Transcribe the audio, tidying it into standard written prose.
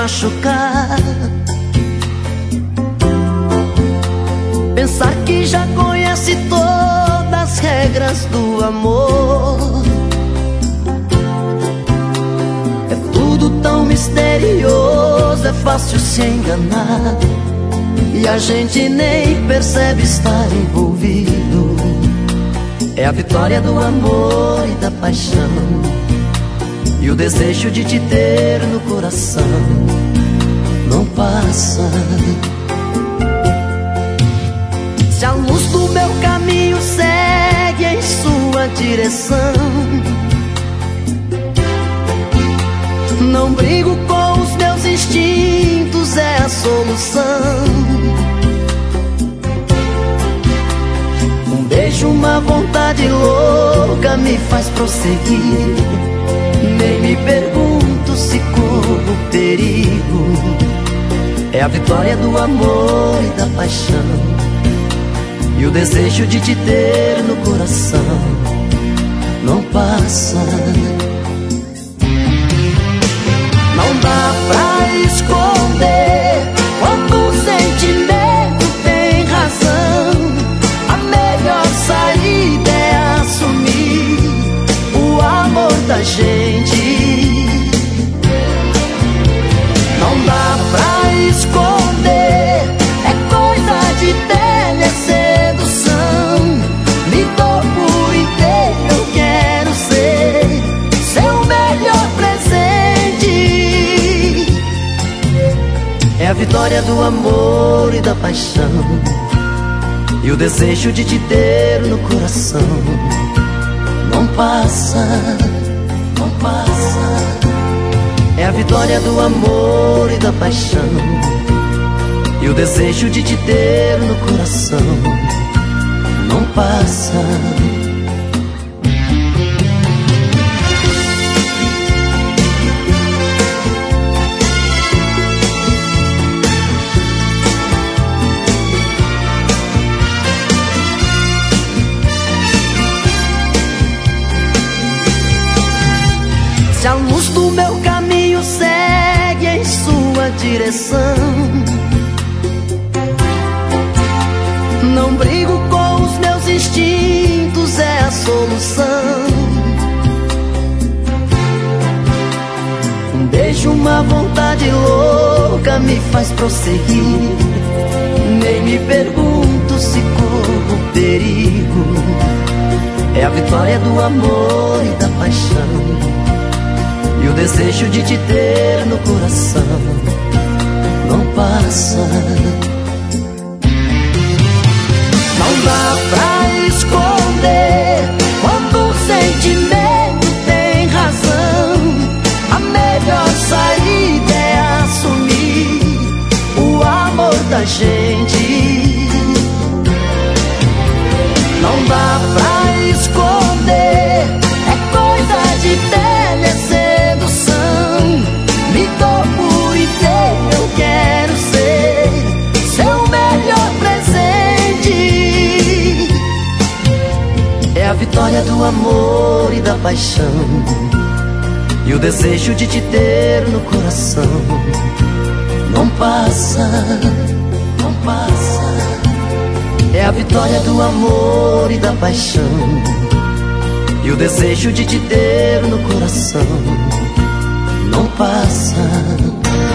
machucar. Pensar que já conhece todas as regras do amor. É tudo tão misterioso, é fácil se enganar, e a gente nem percebe estar envolvido. É a vitória do amor e da paixão, e o desejo de te ter no coração não passa. Se a luz do meu caminho segue em sua direção, não brigo com os meus instintos, é a solução. Um beijo, uma vontade louca me faz prosseguir. Nem me pergunto se corro perigo. É a vitória do amor e da paixão, e o desejo de te ter no coração não passa. Não dá pra esconder quando o sentimento tem razão. A melhor saída é assumir o amor da gente. Não dá pra esconder, é coisa de telesedução. Me dou por inteiro, eu quero ser seu melhor presente. É a vitória do amor e da paixão, e o desejo de te ter no coração não passa, não passa. É a vitória do amor e da paixão, e o desejo de te ter no coração não passa. Se a luz do meu caminho segue em sua direção, não brigo com os meus instintos, é a solução. Um beijo, uma vontade louca me faz prosseguir. Nem me pergunto se corro perigo. É a vitória do amor e da paixão, e o desejo de te ter no coração não passa. Não dá pra esconder quando o sentimento tem razão. A melhor saída é assumir o amor da gente. Não dá pra esconder, é coisa de telesedução. Me dou por inteiro, eu quero ser seu melhor presente. É a vitória do amor e da paixão, e o desejo de te ter no coração não passa, não passa. É a vitória do amor e da paixão, e o desejo de te ter no coração não passa.